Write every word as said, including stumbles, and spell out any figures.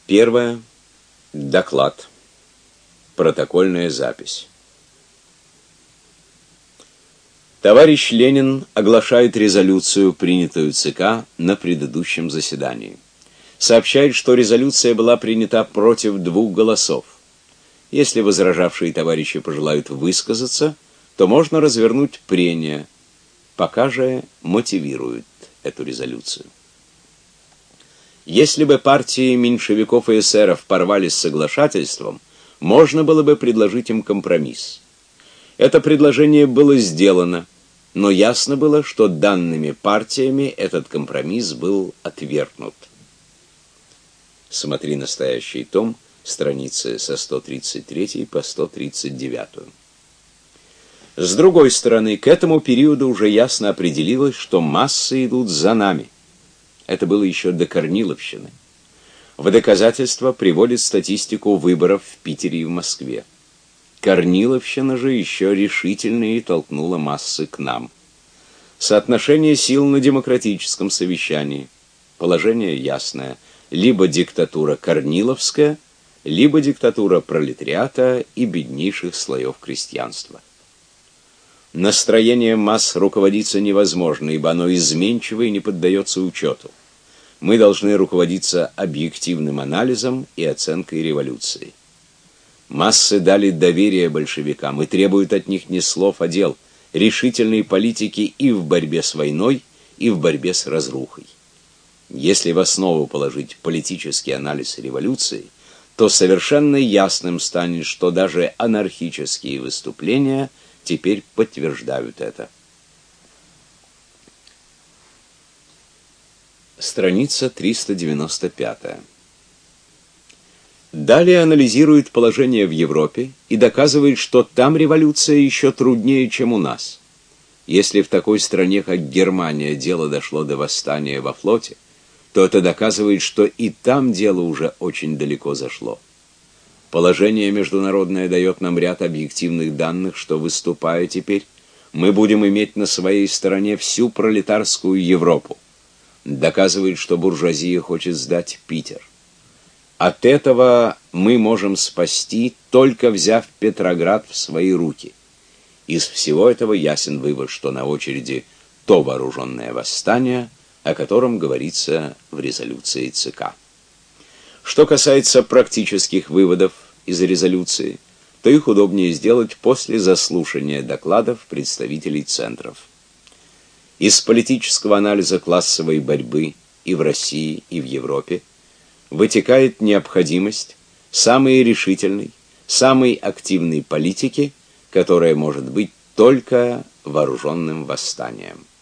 Первое. Доклад. Протокольная запись. Товарищ Ленин оглашает резолюцию, принятую ЦК на предыдущем заседании. Сообщает, что резолюция была принята против двух голосов. Если возражавшие товарищи пожелают высказаться, то можно развернуть прения, пока же мотивируют эту резолюцию. Если бы партии меньшевиков и эсеров порвали с соглашательством, можно было бы предложить им компромисс. Это предложение было сделано, но ясно было, что данными партиями этот компромисс был отвергнут. Смотри настоящий том, страницы со сто тридцать третьей по сто тридцать девятую. С другой стороны, к этому периоду уже ясно определилось, что массы идут за нами. Это было еще до Корниловщины. В доказательство приводит статистику выборов в Питере и в Москве. Корниловщина же еще решительнее толкнула массы к нам. Соотношение сил на демократическом совещании. Положение ясное. Либо диктатура корниловская, либо диктатура пролетариата и беднейших слоев крестьянства. Настроением масс руководиться невозможно, ибо оно изменчиво и не поддается учету. Мы должны руководиться объективным анализом и оценкой революции. Массы дали доверие большевикам и требуют от них не слов, а дел, решительной политики и в борьбе с войной, и в борьбе с разрухой. Если в основу положить политический анализ революции, то совершенно ясным станет, что даже анархические выступления теперь подтверждают это. Страница триста девяносто пятая. Далее анализирует положение в Европе и доказывает, что там революция еще труднее, чем у нас. Если в такой стране, как Германия, дело дошло до восстания во флоте, то это доказывает, что и там дело уже очень далеко зашло. Положение международное дает нам ряд объективных данных, что, выступая теперь, мы будем иметь на своей стороне всю пролетарскую Европу. Доказывает, что буржуазия хочет сдать Питер. От этого мы можем спасти, только взяв Петроград в свои руки. Из всего этого ясен вывод, что на очереди то вооруженное восстание, о котором говорится в резолюции ЦК. Что касается практических выводов из резолюции, то их удобнее сделать после заслушания докладов представителей центров. Из политического анализа классовой борьбы и в России, и в Европе вытекает необходимость самой решительной, самой активной политики, которая может быть только вооруженным восстанием.